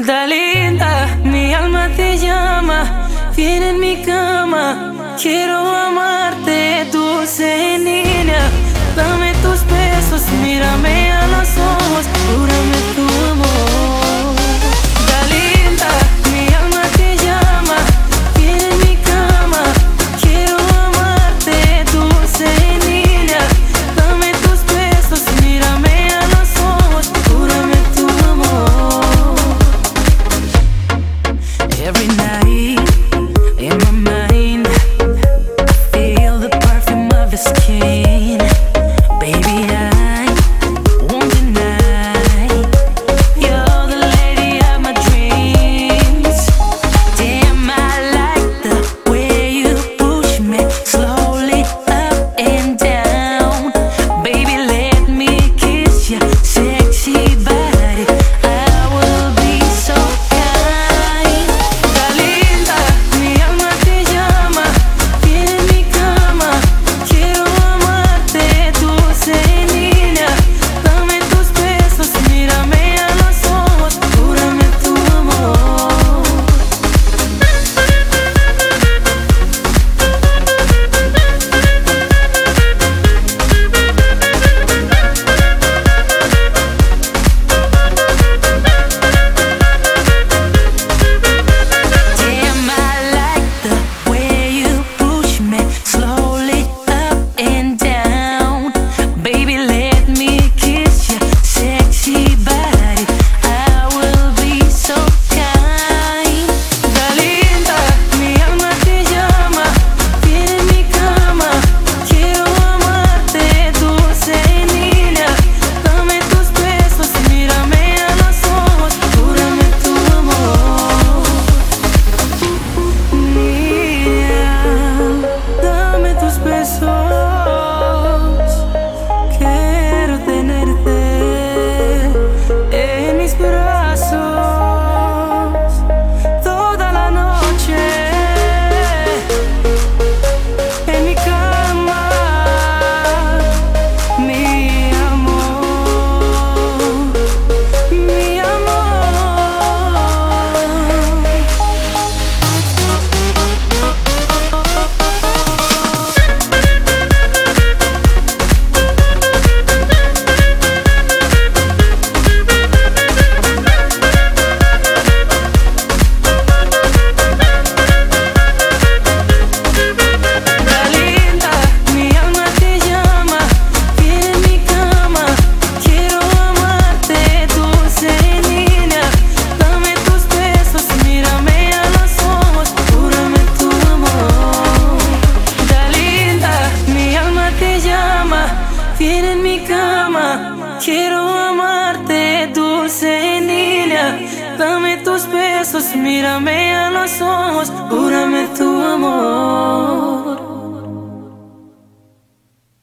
Linda, mi alma te llama, viene en mi cama. Quiero amarte, dulce niña. Dame tus besos, mírame a los ojos, júrame tu amor. Linda, mi alma te llama, viene en mi cama. Quiero amarte, dulce niña. Dame tus besos, mírame a los ojos, júrame tu amor. Every night in my mind, I feel the perfume of his skin. Baby, I won't deny, you're the lady of my dreams. Damn, I like the way you push me slowly up and down. Baby, let me kiss your sexy body, I will be so kind. Linda, mi alma te llama, viene en mi cama. Quiero amarte, dulce niña. Dame tus besos, mírame a los ojos, júrame tu amor. Damn, I like the way you push me slowly up and down. Baby, let me kiss your sexy body, I will be so kind. Linda, mi alma te llama, viene en mi cama. Quiero amarte, dulce niña. Dame tus besos, mírame a los ojos, júrame tu amor. Niña, dame tus besos, quiero tenerte en mis brazos toda la noche, en mi cama, mi amor, mi amor. Linda, mi alma te llama, viene en mi cama. Quiero amarte, dulce niña. Dame tus besos, mírame a los ojos, júrame tu amor. Linda, mi alma te llama, viene en mi cama. Quiero amarte, dulce niña. Dame tus besos, mírame a los ojos, júrame tu amor.